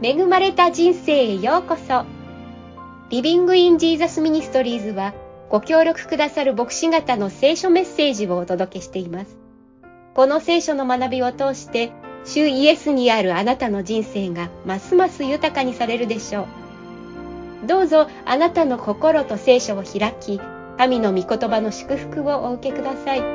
恵まれた人生へようこそ。リビングインジーザスミニストリーズはご協力くださる牧師方の聖書メッセージをお届けしています。この聖書の学びを通して主イエスにあるあなたの人生がますます豊かにされるでしょう。どうぞあなたの心と聖書を開き、神の御言葉の祝福をお受けください。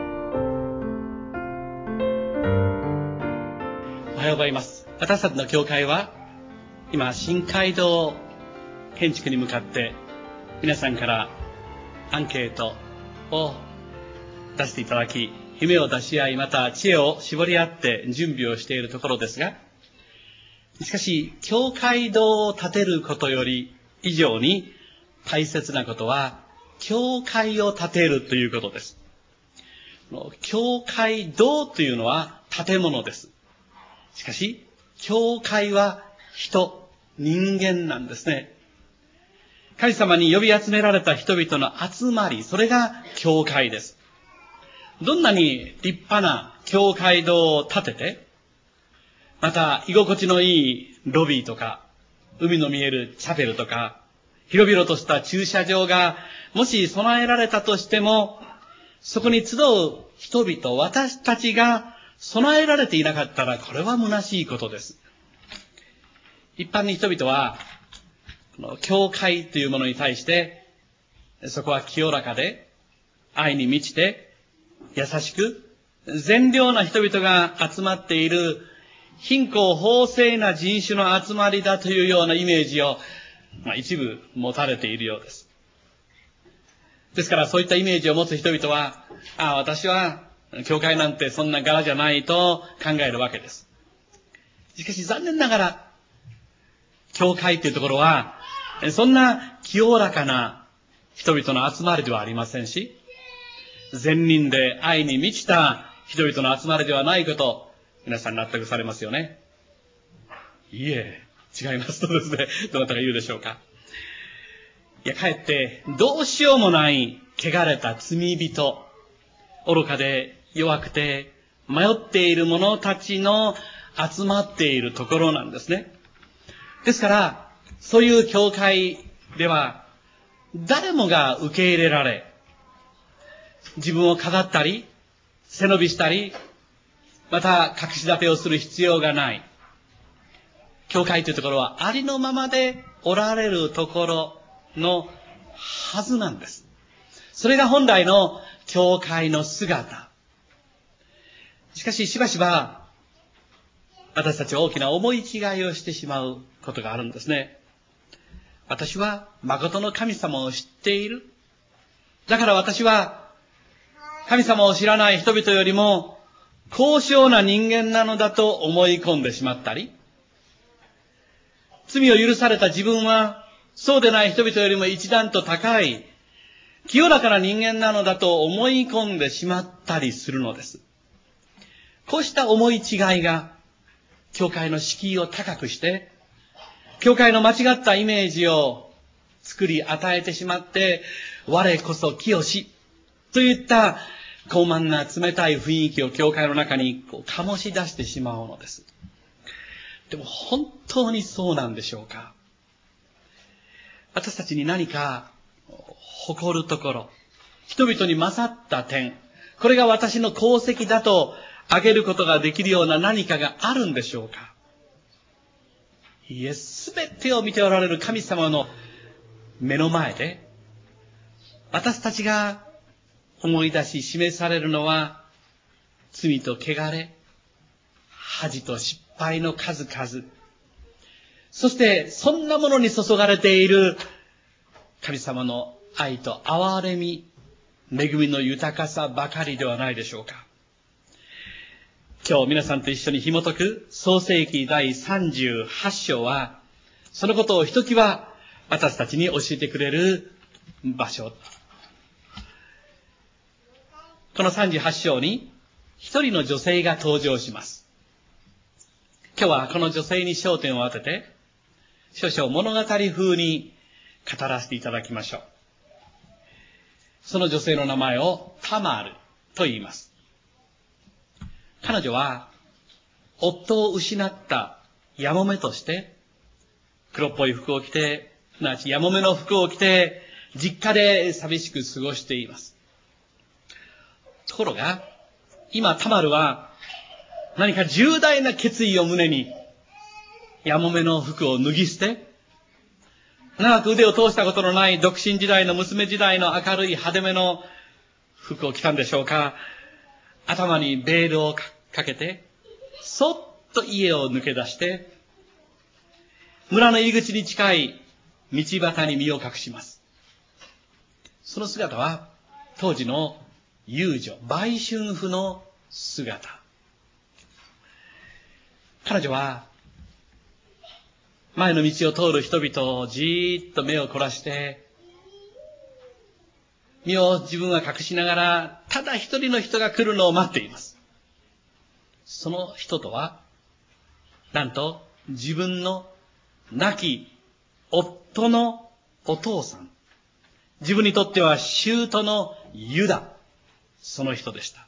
おはようございます。私たちの教会は今新街道建築に向かって皆さんからアンケートを出していただき、夢を出し合い、また知恵を絞り合って準備をしているところですが、しかし教会堂を建てることより以上に大切なことは教会を建てるということです。教会堂というのは建物です。しかし教会は人間なんですね。神様に呼び集められた人々の集まり、それが教会です。どんなに立派な教会堂を建てて、また居心地のいいロビーとか、海の見えるチャペルとか、広々とした駐車場がもし備えられたとしても、そこに集う人々、私たちが備えられていなかったら、これは虚しいことです。一般に人々は、教会というものに対して、そこは清らかで、愛に満ちて、優しく、善良な人々が集まっている、貧困法制な人種の集まりだというようなイメージを、一部持たれているようです。ですからそういったイメージを持つ人々は、私は教会なんてそんな柄じゃないと考えるわけです。しかし残念ながら、教会というところは、そんな清らかな人々の集まりではありませんし、善人で愛に満ちた人々の集まりではないこと、皆さん納得されますよね。いいえ、違いますとですね、どなたが言うでしょうか。いや、かえってどうしようもない汚れた罪人、愚かで弱くて迷っている者たちの集まっているところなんですね。ですから、そういう教会では、誰もが受け入れられ、自分を飾ったり、背伸びしたり、また隠し立てをする必要がない。教会というところはありのままでおられるところのはずなんです。それが本来の教会の姿。しかししばしば、私たちは大きな思い違いをしてしまうことがあるんですね。私は誠の神様を知っている。だから私は神様を知らない人々よりも高尚な人間なのだと思い込んでしまったり、罪を許された自分はそうでない人々よりも一段と高い清らかな人間なのだと思い込んでしまったりするのです。こうした思い違いが教会の敷居を高くして、教会の間違ったイメージを作り与えてしまって、我こそ清しといった高慢な冷たい雰囲気を教会の中に醸し出してしまうのです。でも本当にそうなんでしょうか。私たちに何か誇るところ、人々に勝った点、これが私の功績だと挙げることができるような何かがあるんでしょうか。いえ、すべてを見ておられる神様の目の前で、私たちが思い出し示されるのは、罪と汚れ、恥と失敗の数々、そしてそんなものに注がれている神様の愛と憐れみ、恵みの豊かさばかりではないでしょうか。今日皆さんと一緒に紐解く創世記第38章は、そのことをひときわ私たちに教えてくれる場所。この38章に一人の女性が登場します。今日はこの女性に焦点を当てて、少々物語風に語らせていただきましょう。その女性の名前をタマールと言います。彼女は夫を失ったやもめとして黒っぽい服を着て、すなわちやもめの服を着て、実家で寂しく過ごしています。ところが、今タマルは何か重大な決意を胸に、やもめの服を脱ぎ捨て、長く腕を通したことのない独身時代の娘時代の明るい派手めの服を着たんでしょうか。頭にベールをかけて、そっと家を抜け出して、村の入り口に近い道端に身を隠します。その姿は当時の遊女、売春婦の姿。彼女は前の道を通る人々をじーっと目を凝らして、身を自分は隠しながら、ただ一人の人が来るのを待っています。その人とは、なんと自分の亡き夫のお父さん。自分にとっては舅のユダ。その人でした。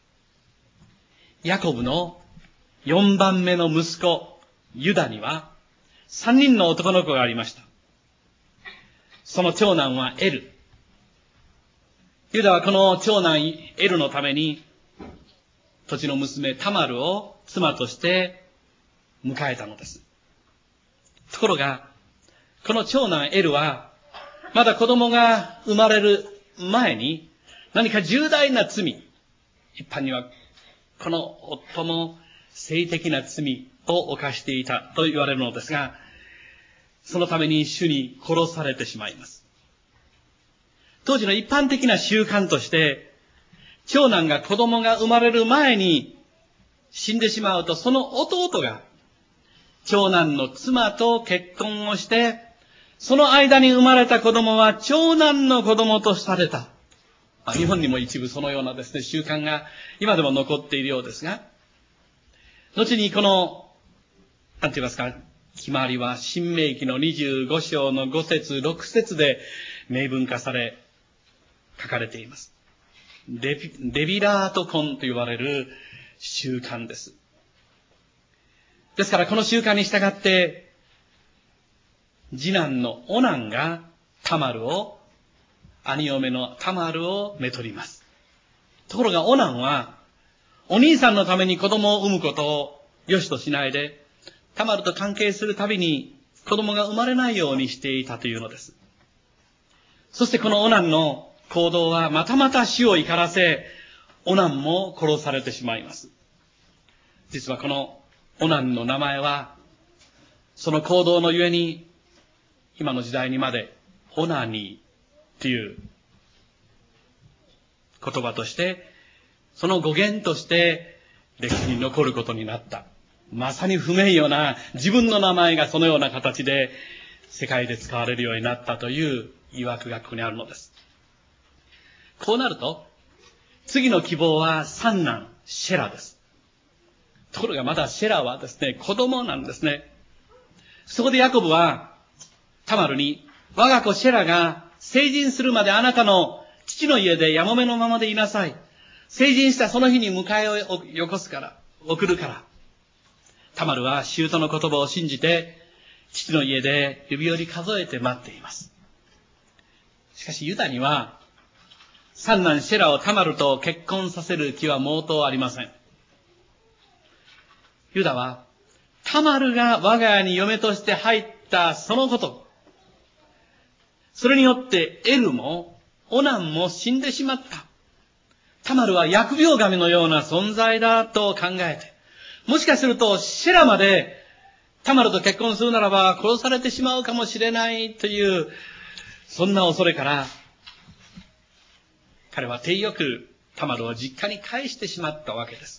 ヤコブの4番目の息子、ユダには3人の男の子がありました。その長男はエル。ユダはこの長男エルのために、土地の娘タマルを妻として迎えたのです。ところが、この長男エルは、まだ子供が生まれる前に、何か重大な罪、一般にはこの夫の性的な罪を犯していたと言われるのですが、そのために主に殺されてしまいます。当時の一般的な習慣として、長男が子供が生まれる前に死んでしまうと、その弟が長男の妻と結婚をして、その間に生まれた子供は長男の子供とされた。日本にも一部そのようなですね、習慣が今でも残っているようですが、後にこの、なんて言いますか、決まりは新明記の25章の5節6節で明文化され、書かれています。レビラート婚と言われる習慣です。ですからこの習慣に従って、次男のオナンが兄嫁のタマルをめとります。ところがオナンは、お兄さんのために子供を産むことを良しとしないで、タマルと関係するたびに子供が生まれないようにしていたというのです。そしてこのオナンの行動はまたまた死を怒らせ、オナンも殺されてしまいます。実はこのオナンの名前は、その行動のゆえに、今の時代にまでオナニーという言葉として、その語源として歴史に残ることになった。まさに不名誉な自分の名前がそのような形で世界で使われるようになったという疑惑がここにあるのです。こうなると、次の希望は三男、シェラです。ところがまだシェラはですね、子供なんですね。そこでヤコブは、タマルに、我が子シェラが成人するまであなたの父の家でやもめのままでいなさい。成人したその日に迎えを送るから。タマルは舅の言葉を信じて、父の家で指折り数えて待っています。しかしユダには、三男シェラをタマルと結婚させる気は毛頭ありません。ユダは、タマルが我が家に嫁として入ったそのこと、それによってエルもオナンも死んでしまった。タマルは疫病神のような存在だと考えて、もしかするとシェラまでタマルと結婚するならば殺されてしまうかもしれないという、そんな恐れから、彼は手よくタマルを実家に帰してしまったわけです。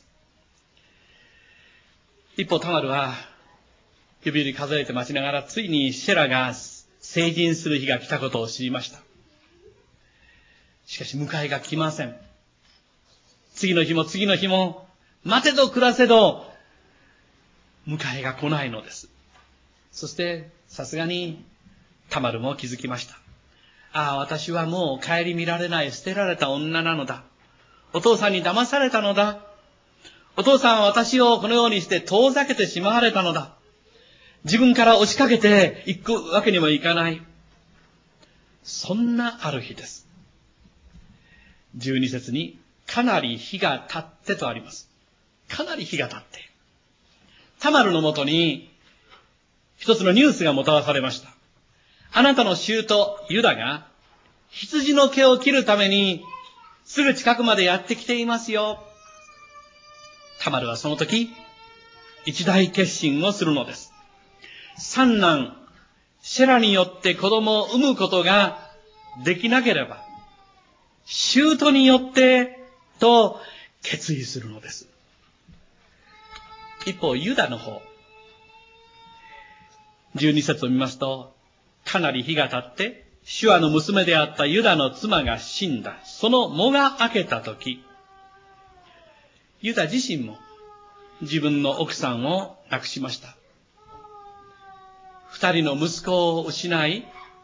一方タマルは指折り数えて待ちながら、ついにシェラが成人する日が来たことを知りました。しかし迎えが来ません。次の日も次の日も待てど暮らせど迎えが来ないのです。そしてさすがにタマルも気づきました。ああ、私はもう顧みられない捨てられた女なのだ。お父さんに騙されたのだ。お父さんは私をこのようにして遠ざけてしまわれたのだ。 自分から押しかけていくわけにもいかない。そんなある日です。12節に、かなり日が経ってとあります。かなり日が経って。タマルのもとに、一つのニュースがもたらされました。あなたの舅ユダが、羊の毛を切るために、すぐ近くまでやってきていますよ。タマルはその時、一大決心をするのです。三男、シェラによって子供を産むことができなければ、舅によってと決意するのです。一方、ユダの方、12節を見ますと、かなり日が経って、シュアの娘であったユダの妻が死んだ。その喪が明けたとき、ユダ自身も自分の奥さんを亡くしました。二人の息子を失い、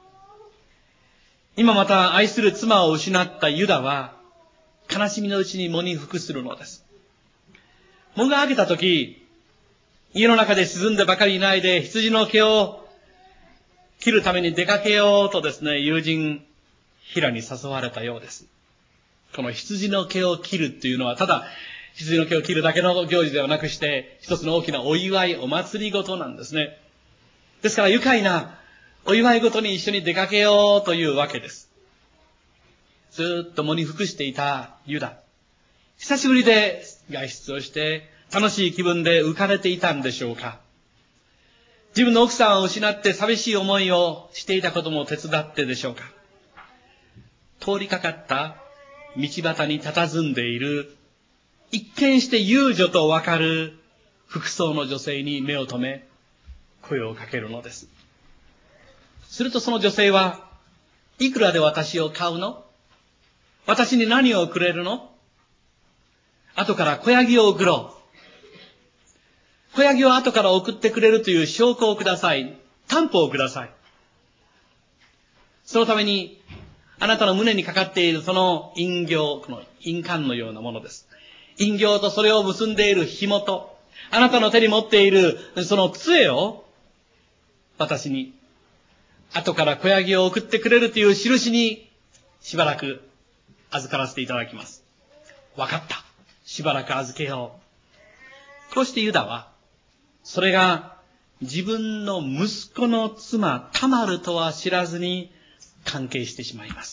今また愛する妻を失ったユダは、悲しみのうちに喪に服するのです。喪が明けたとき、家の中で沈んでばかりいないで、羊の毛を切るために出かけようとですね、友人、ヒラに誘われたようです。この羊の毛を切るっていうのは、ただ、羊の毛を切るだけの行事ではなくして、一つの大きなお祝い、お祭りごとなんですね。ですから愉快なお祝いごとに一緒に出かけようというわけです。ずっと喪に服していたユダ。久しぶりで外出をして、楽しい気分で浮かれていたんでしょうか。自分の奥さんを失って寂しい思いをしていたことも手伝ってでしょうか。通りかかった道端に佇んでいる、一見して遊女とわかる服装の女性に目を留め、声をかけるのです。するとその女性は、いくらで私を買うの？私に何をくれるの？後から小ヤギを送ろう。小ヤギを後から送ってくれるという証拠をください。担保をください。そのために、あなたの胸にかかっているその印形、この印鑑のようなものです。印形とそれを結んでいる紐と、あなたの手に持っているその杖を、私に、後から小ヤギを送ってくれるという印に、しばらく預からせていただきます。わかった。しばらく預けよう。こうしてユダは、それが自分の息子の妻タマルとは知らずに関係してしまいます。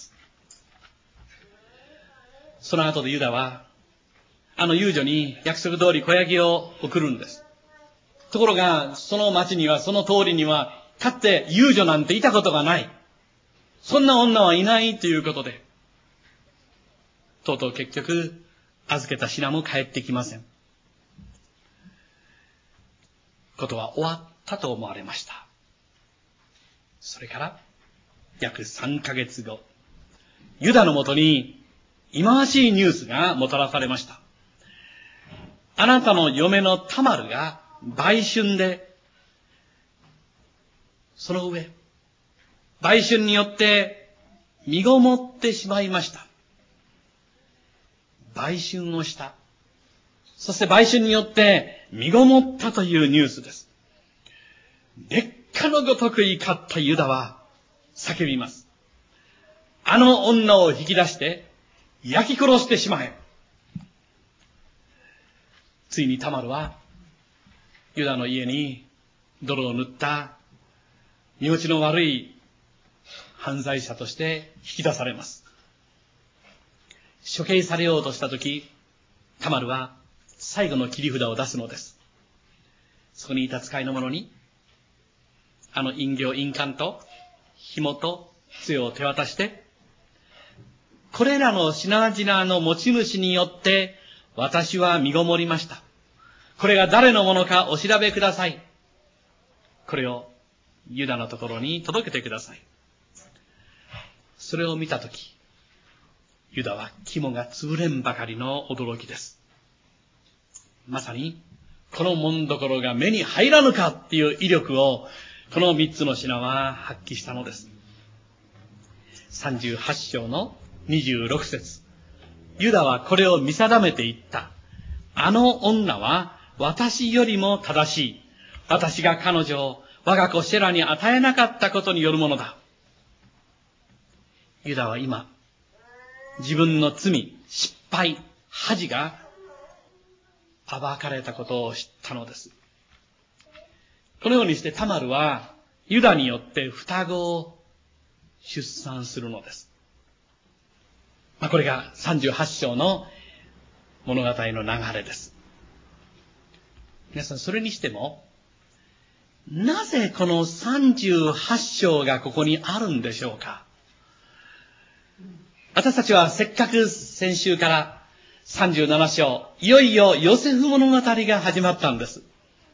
その後でユダは、あの遊女に約束通り小ヤギを送るんです。ところが、その町には、その通りには、かつて遊女なんていたことがない。そんな女はいないということで、とうとう結局、預けた品も返ってきません。ことは終わったと思われました。それから、約3ヶ月後、ユダのもとに、忌まわしいニュースがもたらされました。あなたの嫁のタマルが売春で、その上、売春によって身ごもってしまいました。売春をした。そして売春によって身ごもったというニュースです。烈火のごとく怒ったユダは叫びます。あの女を引き出して焼き殺してしまえ。ついにタマルはユダの家に泥を塗った身持ちの悪い犯罪者として引き出されます。処刑されようとしたとき、タマルは最後の切り札を出すのです。そこにいた使いの者に、あの印形、印鑑と紐と杖を手渡して、これらの品々の持ち主によって私は身ごもりました。これが誰のものかお調べください。これをユダのところに届けてください。それを見たとき、ユダは肝が潰れんばかりの驚きです。まさに、このもんどころが目に入らぬかっていう威力を、この三つの品は発揮したのです。38章の26節。ユダはこれを見定めていった。あの女は私よりも正しい。私が彼女を我が子シェラに与えなかったことによるものだ。ユダは今、自分の罪、失敗、恥が暴かれたことを知ったのです。このようにしてタマルはユダによって双子を出産するのです。これが38章の物語の流れです。皆さん、それにしても、なぜこの38章がここにあるんでしょうか。私たちはせっかく先週から37章、いよいよヨセフ物語が始まったんです。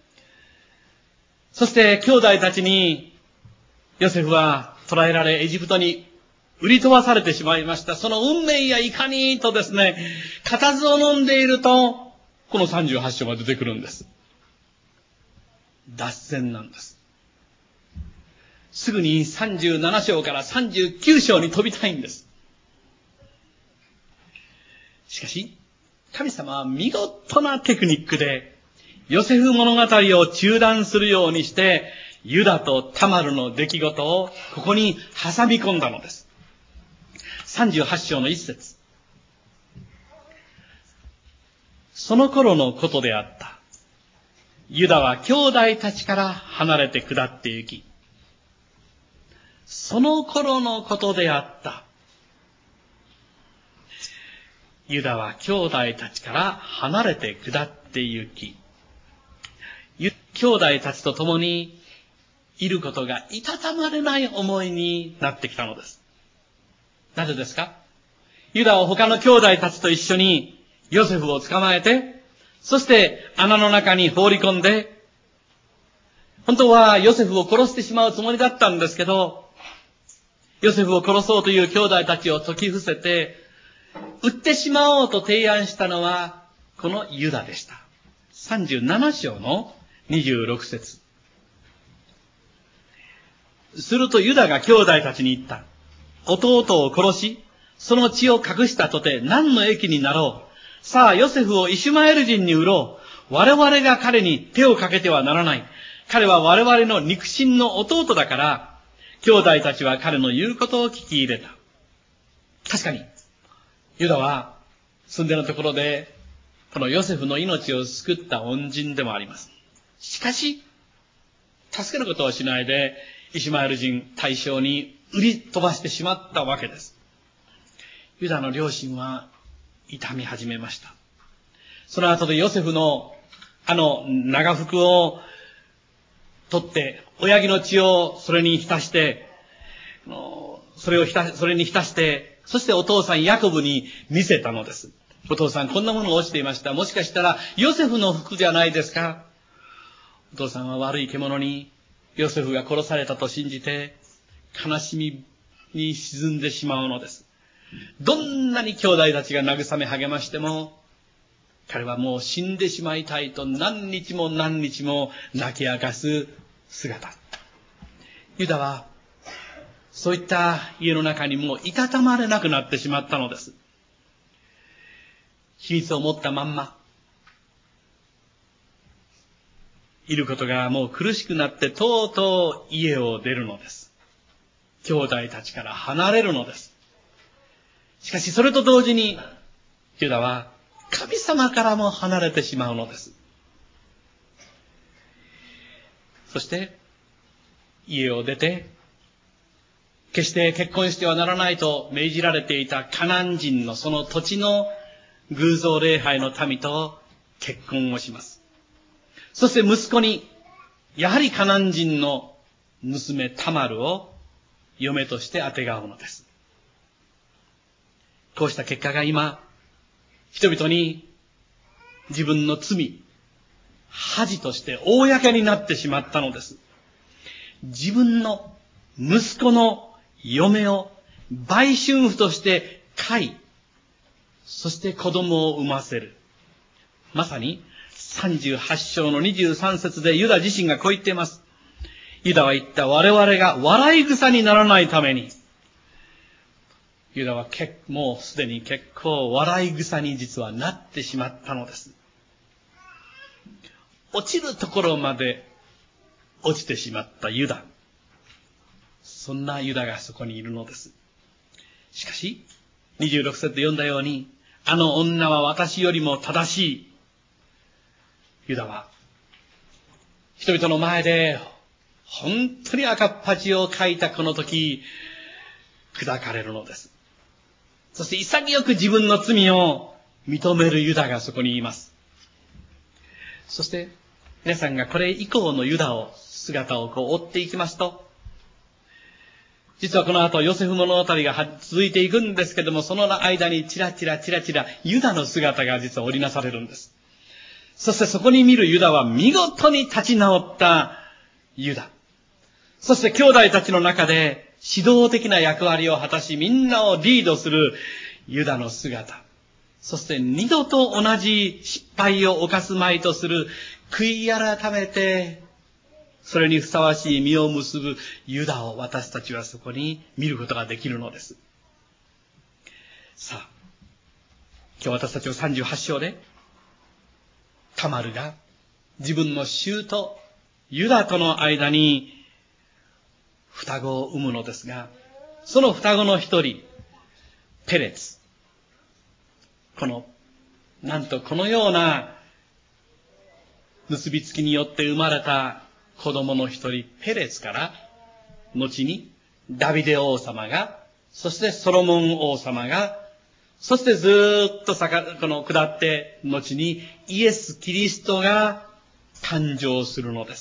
そして兄弟たちにヨセフは捕らえられエジプトに売り飛ばされてしまいました。その運命やいかにとですね、固唾を飲んでいると、この38章が出てくるんです。脱線なんです。すぐに37章から39章に飛びたいんです。しかし、神様は見事なテクニックで、ヨセフ物語を中断するようにして、ユダとタマルの出来事をここに挟み込んだのです。38章の一節。その頃のことであった。ユダは兄弟たちから離れて下って行き、その頃のことであった。ユダは兄弟たちから離れて下って行き、兄弟たちと共にいることがいたたまれない思いになってきたのです。なぜですか？ユダは他の兄弟たちと一緒にヨセフを捕まえて、そして穴の中に放り込んで、本当はヨセフを殺してしまうつもりだったんですけど、ヨセフを殺そうという兄弟たちを解き伏せて、撃ってしまおうと提案したのは、このユダでした。37章の26節。するとユダが兄弟たちに言った。弟を殺し、その血を隠したとて何の益になろう。さあ、ヨセフをイシュマエル人に売ろう。我々が彼に手をかけてはならない。彼は我々の肉親の弟だから、兄弟たちは彼の言うことを聞き入れた。確かに、ユダは住んでのところで、このヨセフの命を救った恩人でもあります。しかし、助けることをしないで、イシュマエル人大将に売り飛ばしてしまったわけです。ユダの両親は痛み始めました。その後でヨセフの長服を取って、親木の血をそれに浸して、それに浸して、そしてお父さんヤコブに見せたのです。お父さん、こんなものが落ちていました。もしかしたらヨセフの服じゃないですか。お父さんは悪い獣にヨセフが殺されたと信じて、悲しみに沈んでしまうのです。どんなに兄弟たちが慰め励ましても、彼はもう死んでしまいたいと何日も何日も泣き明かす姿。ユダはそういった家の中にもういたたまれなくなってしまったのです。秘密を持ったまんまいることがもう苦しくなって、とうとう家を出るのです。兄弟たちから離れるのです。しかしそれと同時にユダは神様からも離れてしまうのです。そして家を出て、決して結婚してはならないと命じられていたカナン人のその土地の偶像礼拝の民と結婚をします。そして息子にやはりカナン人の娘タマルを嫁としてあてがうのです。こうした結果が今、人々に自分の罪、恥として公になってしまったのです。自分の息子の嫁を売春婦として飼い、そして子供を産ませる。まさに38章の23節でユダ自身がこう言っています。ユダは言った。我々が笑い草にならないために。ユダはもうすでに結構笑い草に実はなってしまったのです。落ちるところまで落ちてしまったユダ。そんなユダがそこにいるのです。しかし、26節で読んだように、あの女は私よりも正しい。ユダは、人々の前で、本当に赤っ恥をかいたこの時、砕かれるのです。そして潔く自分の罪を認めるユダがそこにいます。そして、皆さんがこれ以降のユダを、姿を追っていきますと、実はこの後ヨセフ物語が続いていくんですけども、その間にチラチラユダの姿が実は織りなされるんです。そしてそこに見るユダは見事に立ち直ったユダ。そして兄弟たちの中で指導的な役割を果たし、みんなをリードするユダの姿。そして二度と同じ失敗を犯すまいとする悔い改めて、それにふさわしい実を結ぶユダを私たちはそこに見ることができるのです。さあ、今日私たちは38章で、タマルが自分の舅ユダとの間に双子を産むのですが、その双子の一人、ペレツ。なんとこのような結びつきによって生まれた子供の一人、ペレツから、後にダビデ王様が、そしてソロモン王様が、そしてずーっと下って、後にイエス・キリストが誕生するのです。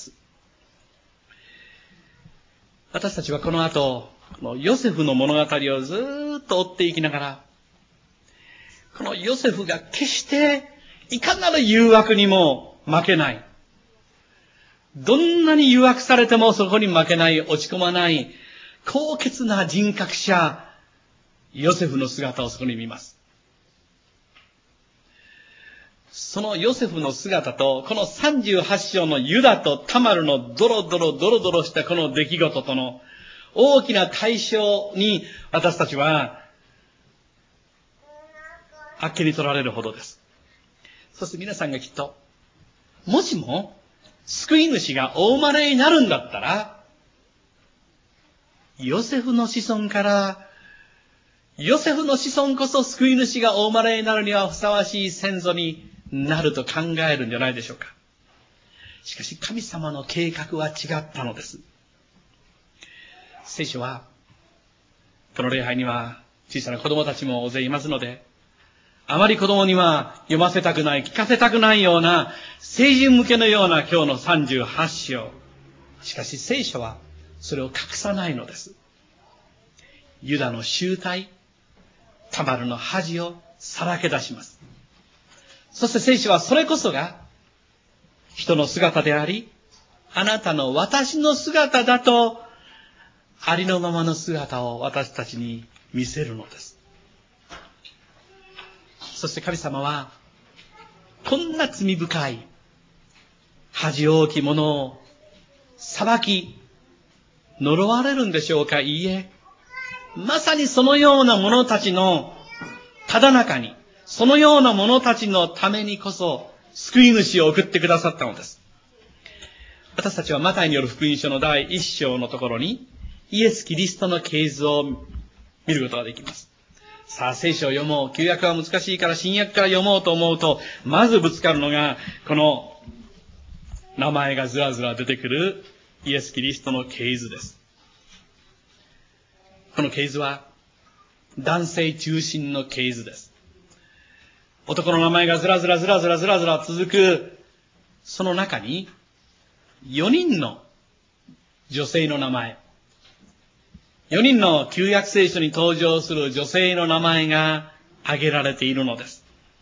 私たちはこの後、ヨセフの物語をずーっと追っていきながら、このヨセフが決していかなる誘惑にも負けない。どんなに誘惑されてもそこに負けない、落ち込まない、高潔な人格者、ヨセフの姿をそこに見ます。そのヨセフの姿と、この38章のユダとタマルのドロドロしたこの出来事との大きな対象に私たちはあっけに取られるほどです。そして皆さんがきっと、もしも救い主がお生まれになるんだったら、ヨセフの子孫から、ヨセフの子孫こそ救い主がお生まれになるにはふさわしい先祖になると考えるんじゃないでしょうか。しかし神様の計画は違ったのです。聖書は、この礼拝には小さな子供たちも大勢いますので、あまり子供には読ませたくない、聞かせたくないような、成人向けのような今日の38章。しかし聖書はそれを隠さないのです。ユダの醜態、タマルの恥をさらけ出します。そして聖書はそれこそが人の姿であり、あなたの私の姿だと、ありのままの姿を私たちに見せるのです。そして神様は、こんな罪深い、恥大きいものを裁き、呪われるんでしょうか。いいえ。まさにそのような者たちのただ中に、そのような者たちのためにこそ、救い主を送ってくださったのです。私たちはマタイによる福音書の第1章のところに、イエス・キリストの系図を見ることができます。さあ、聖書を読もう。旧約は難しいから新約から読もうと思うと、まずぶつかるのが、この名前がずらずら出てくるイエス・キリストの系図です。この系図は、男性中心の系図です。男の名前がずらずら続く、その中に、4人の女性の名前、4人の旧約聖書に登場する女性の名前が挙げられているのです。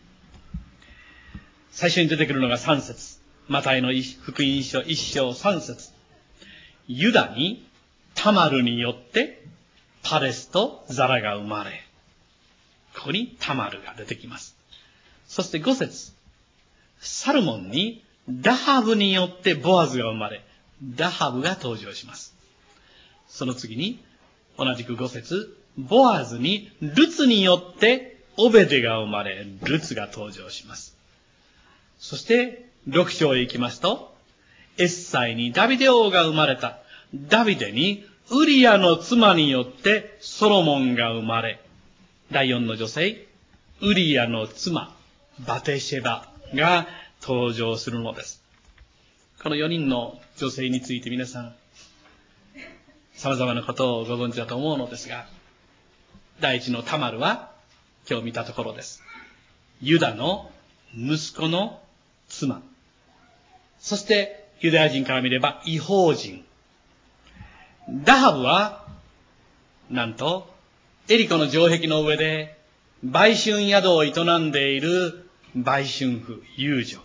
最初に出てくるのが3節。マタイの福音書1章3節。ユダにタマルによってパレスとザラが生まれ。ここにタマルが出てきます。そして5節。サルモンにラハブによってボアズが生まれ。ラハブが登場します。その次に同じく5節、ボアズにルツによってオベデが生まれ、ルツが登場します。そして6章へ行きますと、 エッサイにダビデ王が生まれた。ダビデにウリアの妻によってソロモンが生まれ、第4の女性、ウリアの妻、バテシェバが登場するのです。この4人の女性について皆さん、様々なことをご存知だと思うのですが、第一のタマルは今日見たところです。ユダの息子の妻。そしてユダヤ人から見れば異邦人。ラハブは、なんと、エリコの城壁の上で売春宿を営んでいる売春婦、遊女。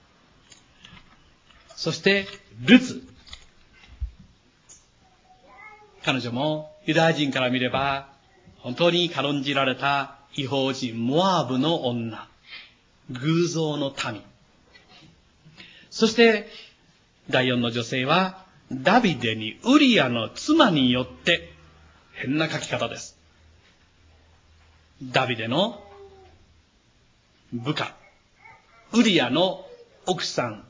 そしてルツ。彼女もユダヤ人から見れば本当に軽んじられた異邦人、モアブの女。偶像の民。そして第4の女性はダビデにウリアの妻によって、変な書き方です。ダビデの部下、ウリアの奥さん、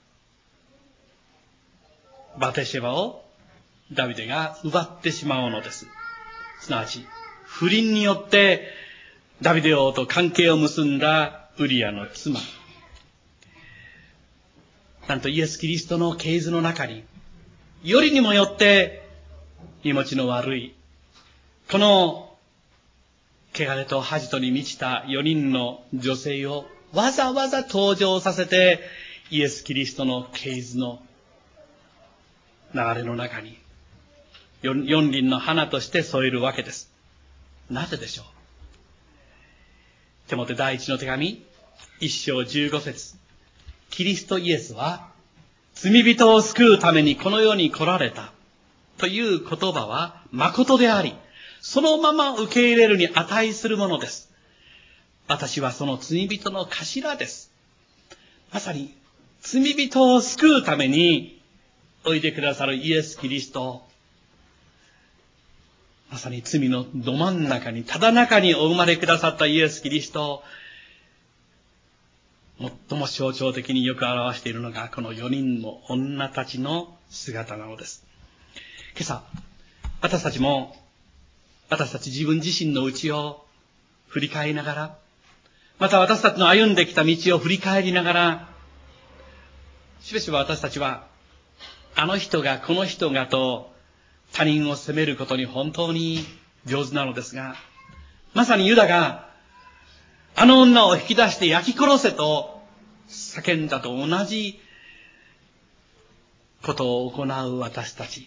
バテシェバをダビデが奪ってしまうのです。すなわち、不倫によってダビデ王と関係を結んだウリアの妻。なんとイエス・キリストの系図の中に、よりにもよって身持ちの悪い、この汚れと恥とに満ちた4人の女性をわざわざ登場させて、イエス・キリストの系図の流れの中に四輪の花として添えるわけです。なぜでしょう。テモテ第一の手紙1章15節、キリストイエスは罪人を救うためにこの世に来られたという言葉は誠であり、そのまま受け入れるに値するものです。私はその罪人の頭です。まさに罪人を救うためにおいでくださるイエス・キリスト、まさに罪のど真ん中に、ただ中にお生まれくださったイエス・キリストを最も象徴的によく表しているのがこの4人の女たちの姿なのです。今朝私たち自分自身の内を振り返りながら、また私たちの歩んできた道を振り返りながら、しばしば私たちはあの人がこの人がと他人を責めることに本当に上手なのですが、まさにユダがあの女を引き出して焼き殺せと叫んだと同じことを行う私たち。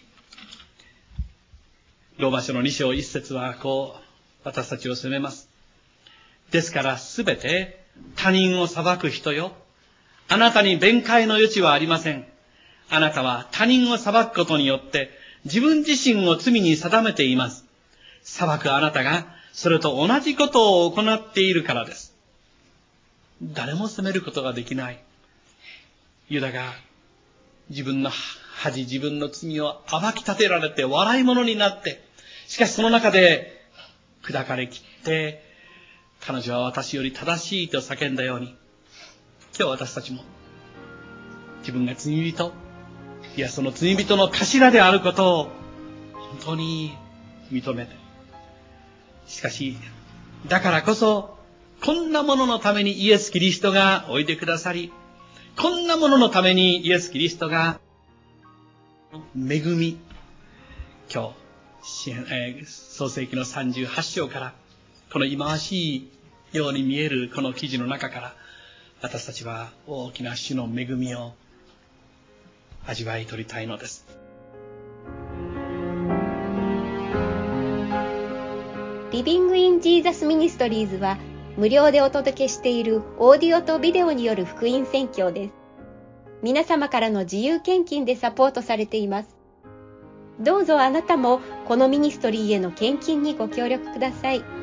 ローマ書の2章1節はこう私たちを責めます。ですからすべて他人を裁く人よ、あなたに弁解の余地はありません。あなたは他人を裁くことによって自分自身を罪に定めています。裁くあなたがそれと同じことを行っているからです。誰も責めることができない。ユダが自分の恥、自分の罪を暴き立てられて笑い者になって、しかしその中で砕かれきって、彼女は私より正しいと叫んだように、今日私たちも自分が罪人、いやその罪人の頭であることを本当に認めて、しかしだからこそこんなもののためにイエス・キリストがおいでくださり、こんなもののためにイエス・キリストが恵み、今日創世記の38章からこの忌まわしいように見えるこの記事の中から、私たちは大きな主の恵みを味わい取りたいのです。 リビングインジーザスミニストリーズは無料でお届けしているオーディオとビデオによる福音宣教です。皆様からの自由献金でサポートされています。どうぞあなたもこのミニストリーへの献金にご協力ください。